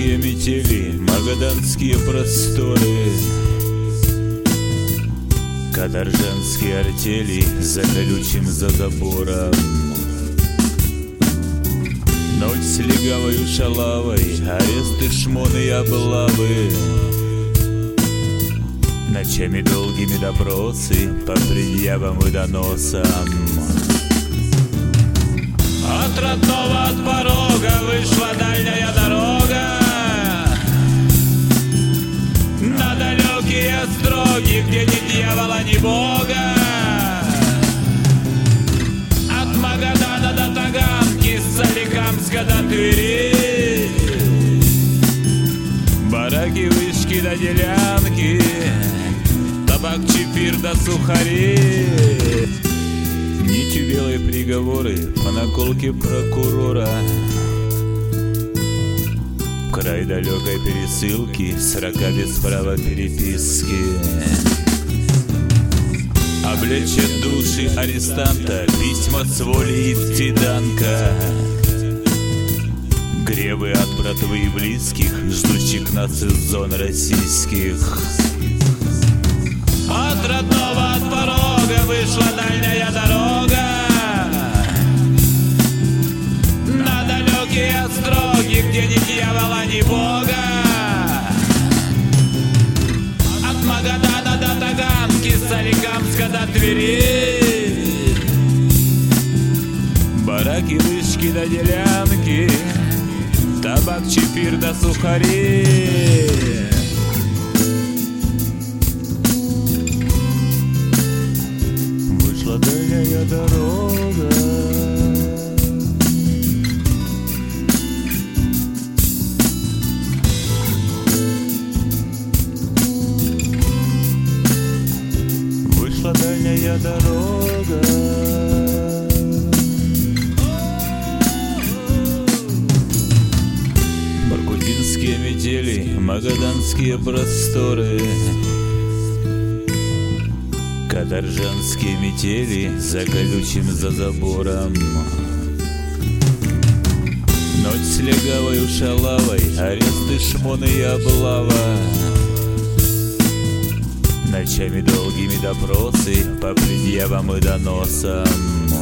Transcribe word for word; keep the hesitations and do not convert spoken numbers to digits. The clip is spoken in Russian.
Баргутинские метели, магаданские просторы, каторжанские артели за колючим за забором. Ночь с легавою шалавой, аресты, шмоны и облавы, ночами долгими допросы по предъявам и доносам. От родного, от порога вышла дальняя дорога на далекие строги, где ни дьявола, ни бога. От Магадана до Таганки, с Соликамска до Твери, бараки, вышки до делянки, табак, чефир до сухари. Нитью белые приговоры по наколке прокурора, край далекой пересылки, срока без права переписки. Облечет души арестанта письма с воли Ифтиданка, гребы от братвы и близких, ждущих нас из зон российских. От родного, от порога вышла дальняя дорога на далекие строги, где ни дьявола, ни бога. От Магадана до Таганки, с Соликамска до Твери, бараки, вышки до делянки, табак, чефир до сухари. Вышла дальняя дорога, вышла дальняя дорога. Баргутинские метели, магаданские просторы, каторжанские метели за колючим за забором. Ночь с легавою шалавой, аресты, шмоны и облава, ночами долгими допросы по предъявам и доносам.